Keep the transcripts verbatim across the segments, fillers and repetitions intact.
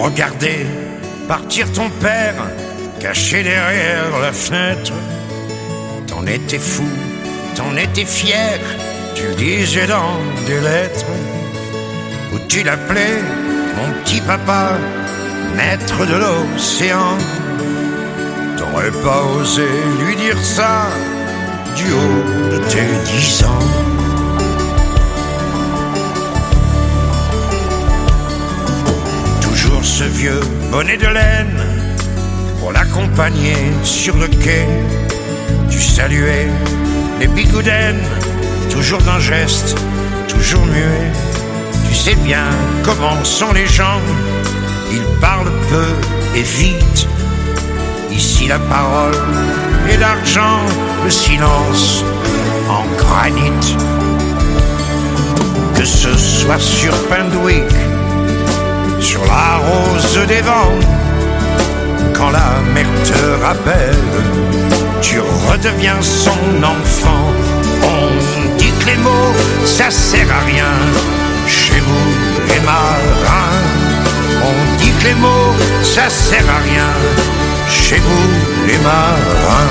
regardais partir ton père, caché derrière la fenêtre. T'en étais fou, t'en étais fier, tu le disais dans des lettres, où tu l'appelais mon petit papa, maître de l'océan. T'aurais pas osé lui dire ça du haut de tes dix ans. Toujours ce vieux bonnet de laine pour l'accompagner sur le quai. Tu saluais les bigoudaines, toujours d'un geste, toujours muet. Tu sais bien comment sont les gens, ils parlent peu et vite. Ici la parole et l'argent, le silence en granit. Que ce soit sur Pindwick, sur la rose des vents, quand la mer te rappelle, tu redeviens son enfant. On dit que les mots, ça sert à rien, chez vous les marins. On dit que les mots, ça sert à rien, chez vous les marins.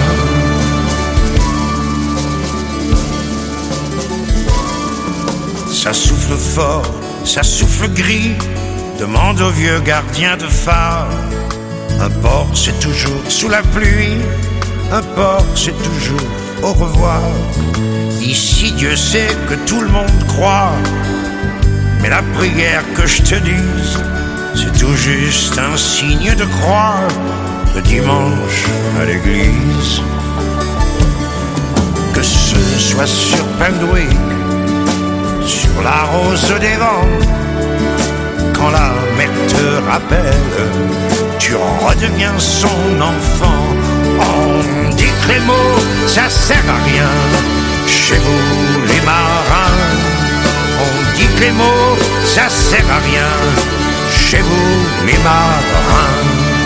Ça souffle fort, ça souffle gris, demande au vieux gardien de phare. Un port c'est toujours sous la pluie, un port c'est toujours au revoir. Ici Dieu sait que tout le monde croit, mais la prière que je te dise, c'est tout juste un signe de croix le dimanche à l'église. Que ce soit sur Pindwick, sur la rose des vents, quand la mer te rappelle, tu redeviens son enfant. On dit que les mots, ça sert à rien, chez vous les marins. On dit que les mots, ça sert à rien, chez vous les marins.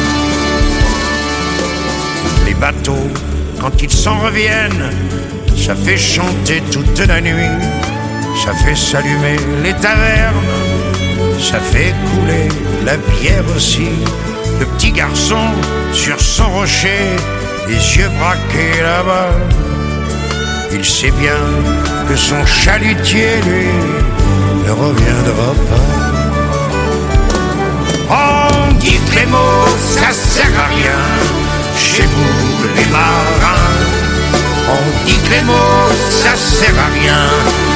Les bateaux, quand ils s'en reviennent, ça fait chanter toute la nuit, ça fait s'allumer les tavernes, ça fait couler la bière aussi. Le petit garçon sur son rocher, les yeux braqués là-bas, il sait bien que son chalutier, lui, ne reviendra pas. On dit que les mots, ça sert à rien, chez vous les marins. On dit que les mots, ça sert à rien,